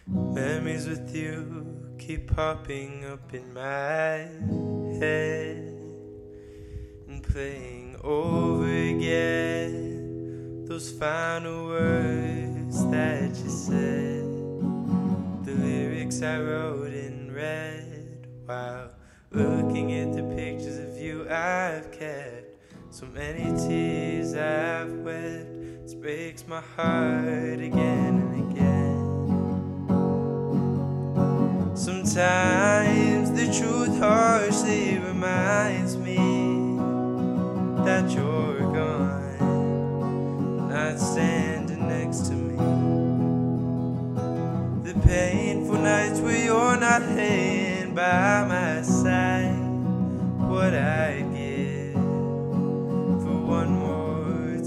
Memories with you keep popping up in my head and playing over again those final words that you said, the lyrics I wrote in red while looking at the pictures of you I've kept. So many tears I've wept, this breaks my heart again and again. Sometimes the truth harshly reminds me that you're gone, not standing next to me. The painful nights where you're not laying by my side, what I'd give for one more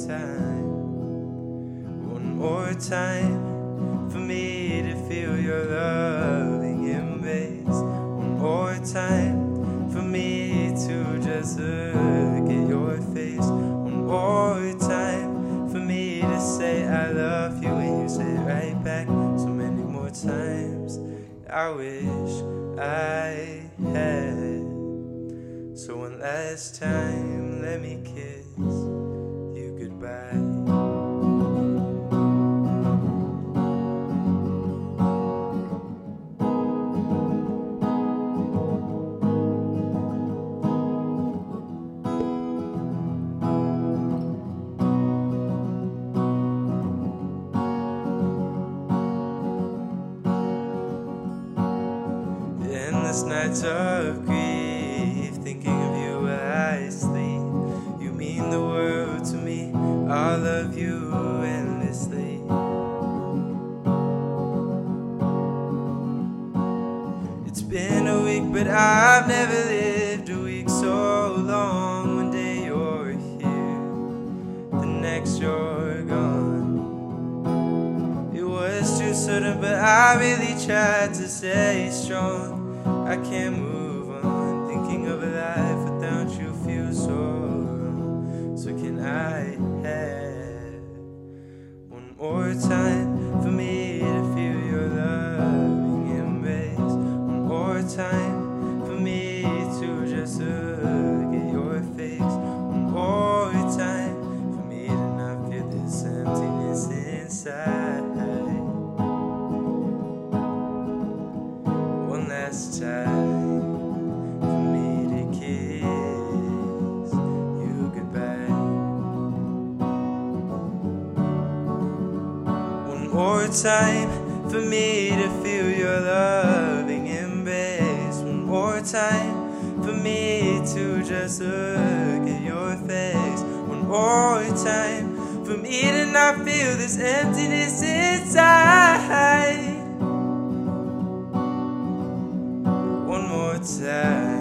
time for me to feel your loving embrace. One more time for me to just look at your face. One more time for me to say I love you and you say it right back. So many more times I wish I had. So one last time let me kiss you goodbye. Endless nights of grief, thinking of you while I sleep. You mean the world to me, I love you endlessly. It's been a week, but I've never lived a week so long. One day you're here, the next you're gone. It was too sudden, but I really tried to stay strong. I can't move on, thinking of a life without you feels so wrong. So can I have one more time for me to feel your loving embrace? One more time for me to just look at your face. One more time for me to not feel this emptiness inside. One last time for me to kiss you goodbye. One more time for me to feel your loving embrace. One more time for me to just look at your face. One more time for me to not feel this emptiness inside. One more time.